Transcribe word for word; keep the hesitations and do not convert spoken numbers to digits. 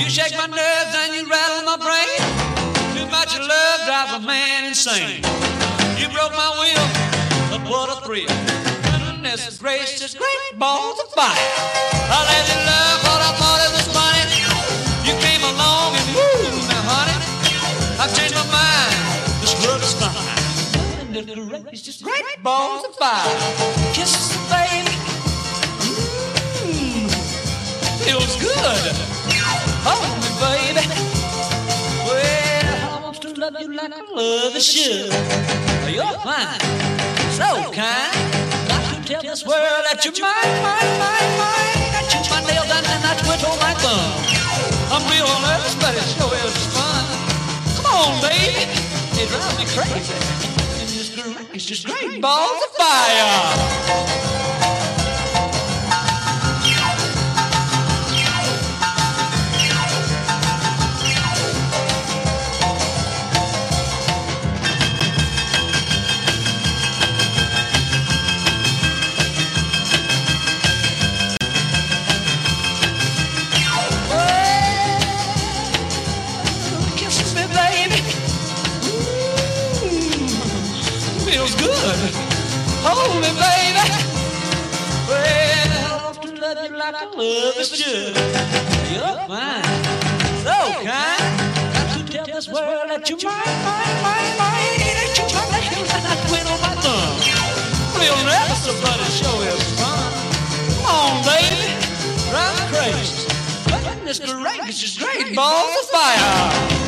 You shake my nerves and you rattle my brain. Too much love drives a man insane. You broke my will, but what a thrill. Goodness gracious, great balls of fire. I let you love what I thought it was funny. You came along and woo, now honey, I've changed my mind. This love is fine. Goodness gracious, great balls of fire. Kisses, baby. Mmm, feels good. Hold me, baby. Well, I want to love you like I love you should. You're fine, so kind. Got to tell this world that you're mine, mine, mine, mine. I chew my nails and then I twiddle my thumb. I'm real nervous, but it sure is fun. Come on, baby, it drives me crazy. And this great, it's just great balls of fire. Feels good. Hold me, baby. Well, I want to love you like I love you should. You're fine, so kind. Got to tell this world that you're mine, mine, mine, mine. That you're my nails and I twiddle my thumb. Real nervous, but it sure is fun. Come on, baby, drive me crazy. Goodness gracious, great balls of fire.